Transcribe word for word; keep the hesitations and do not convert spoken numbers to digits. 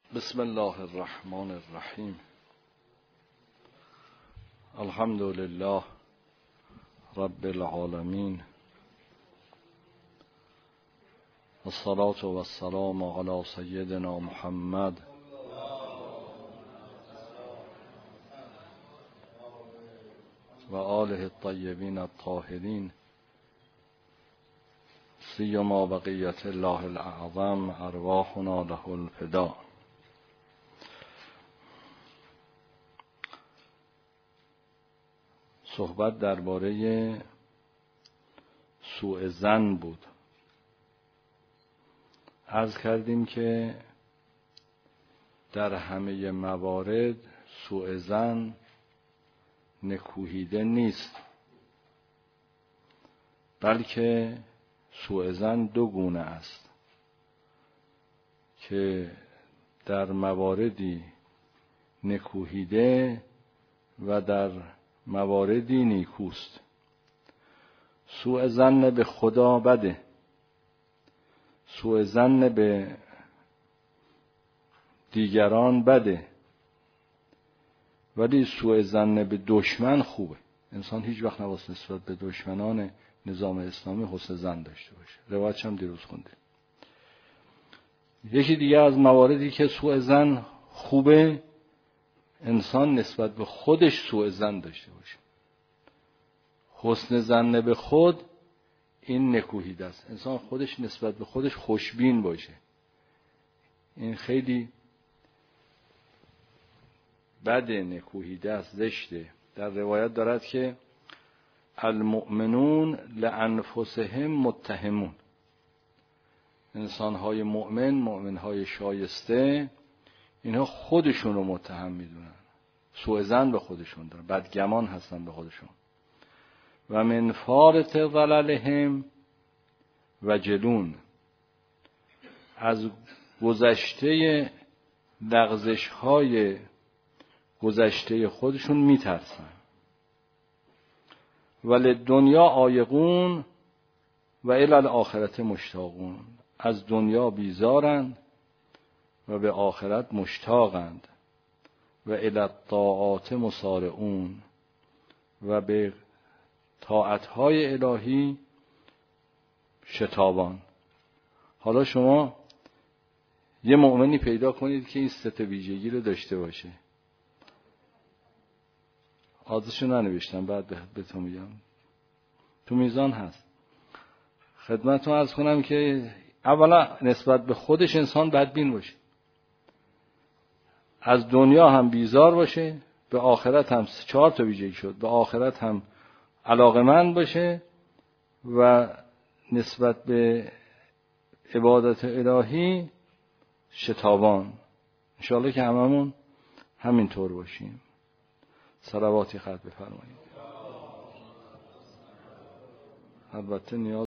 بسم الله الرحمن الرحیم. الحمد لله رب العالمین، الصلاة والسلام علی سیدنا محمد و آله الطیبین الطاهرین، سیما بقیت الله الاعظم ارواحنا له الفدا. صحبت درباره سوء ظن بود. عرض کردیم که در همه موارد سوء ظن نکوهیده نیست، بلکه سوء ظن دو گونه است که در مواردی نکوهیده و در مواردی نیکوست. سوء ظن به خدا بده، سوء ظن به دیگران بده، ولی سوء ظن به دشمن خوبه. انسان هیچ وقت نباید نسبت به دشمنان نظام اسلامی حسن ظن داشته باشه. روایتش هم دیروز خوندیم. یکی دیگه از مواردی که سوء ظن خوبه، انسان نسبت به خودش سوء ظن داشته باشه. حسن ظن به خود این نکوهیده است. انسان خودش نسبت به خودش خوشبین باشه. این خیلی بده، نکوهیده است، زشته. در روایت دارد که المؤمنون لانفسهم متهمون. انسان‌های مؤمن، مؤمن‌های شایسته، اینها خودشون رو متهم میدونن، سوء ظن به خودشون دارن، بدگمان هستن به خودشون. و من فارط ضلالهم و جلون، از گذشته لغزش‌های گذشته خودشون میترسن. ولی دنیا عایقون و الی الاخرت مشتاقون، از دنیا بیزارند و به آخرت مشتاقند. و الی الطاعات مسارعون، و به طاعتهای الهی شتابان. حالا شما یه مؤمنی پیدا کنید که این سه تا ویژگی رو داشته باشه. آدرسشو ننوشتم، بعد به تو میگم، تو میزان هست. خدمتتون عرض کنم که اولا نسبت به خودش انسان بدبین باشه، از دنیا هم بیزار باشه، به آخرت هم چهار تا ویژگی شد، به آخرت هم علاقمند باشه و نسبت به عبادت الهی شتابان. انشاءالله که هممون همینطور باشیم. صلواتی خط بفرمایید. البته نیاز